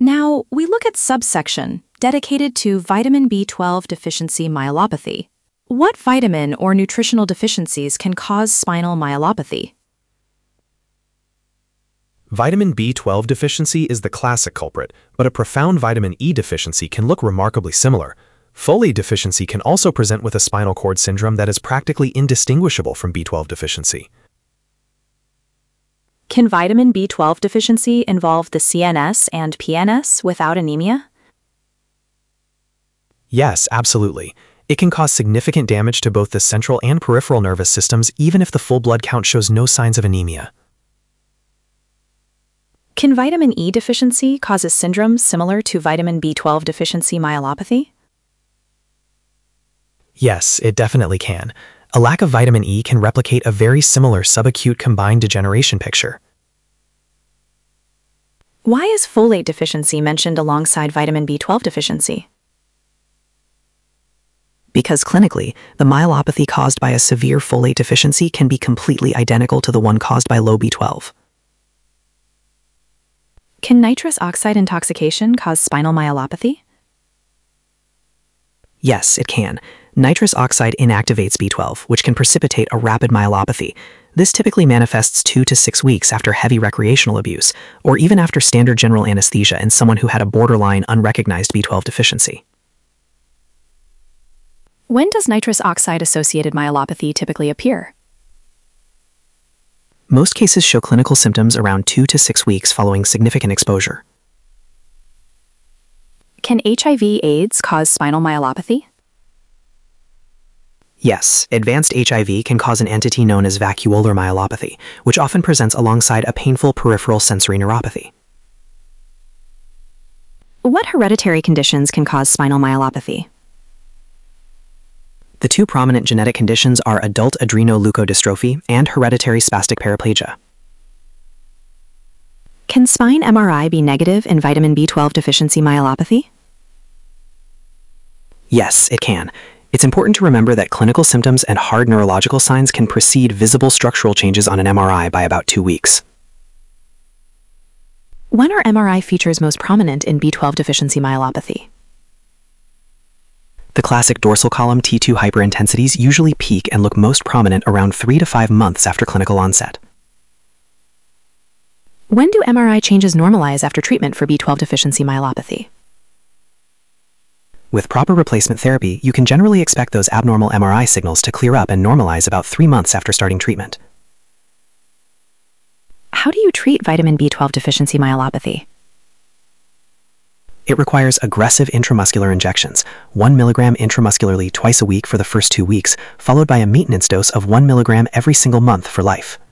Now, we look at subsection, dedicated to vitamin B12 deficiency myelopathy. What vitamin or nutritional deficiencies can cause spinal myelopathy? Vitamin B12 deficiency is the classic culprit, but a profound vitamin E deficiency can look remarkably similar. Folate deficiency can also present with a spinal cord syndrome that is practically indistinguishable from B12 deficiency. Can vitamin B12 deficiency involve the CNS and PNS without anemia? Yes, absolutely. It can cause significant damage to both the central and peripheral nervous systems even if the full blood count shows no signs of anemia. Can vitamin E deficiency cause a syndrome similar to vitamin B12 deficiency myelopathy? Yes, it definitely can. A lack of vitamin E can replicate a very similar subacute combined degeneration picture. Why is folate deficiency mentioned alongside vitamin B12 deficiency? Because clinically, the myelopathy caused by a severe folate deficiency can be completely identical to the one caused by low B12. Can nitrous oxide intoxication cause spinal myelopathy? Yes, it can. Nitrous oxide inactivates B12, which can precipitate a rapid myelopathy. This typically manifests 2 to 6 weeks after heavy recreational abuse, or even after standard general anesthesia in someone who had a borderline unrecognized B12 deficiency. When does nitrous oxide-associated myelopathy typically appear? Most cases show clinical symptoms around 2 to 6 weeks following significant exposure. Can HIV/AIDS cause spinal myelopathy? Yes, advanced HIV can cause an entity known as vacuolar myelopathy, which often presents alongside a painful peripheral sensory neuropathy. What hereditary conditions can cause spinal myelopathy? The two prominent genetic conditions are adult adrenoleukodystrophy and hereditary spastic paraplegia. Can spine MRI be negative in vitamin B12 deficiency myelopathy? Yes, it can. It's important to remember that clinical symptoms and hard neurological signs can precede visible structural changes on an MRI by about 2 weeks. When are MRI features most prominent in B12 deficiency myelopathy? The classic dorsal column T2 hyperintensities usually peak and look most prominent around 3 to 5 months after clinical onset. When do MRI changes normalize after treatment for B12 deficiency myelopathy? With proper replacement therapy, you can generally expect those abnormal MRI signals to clear up and normalize about 3 months after starting treatment. How do you treat vitamin B12 deficiency myelopathy? It requires aggressive intramuscular injections, 1 mg intramuscularly twice a week for the first 2 weeks, followed by a maintenance dose of 1 mg every single month for life.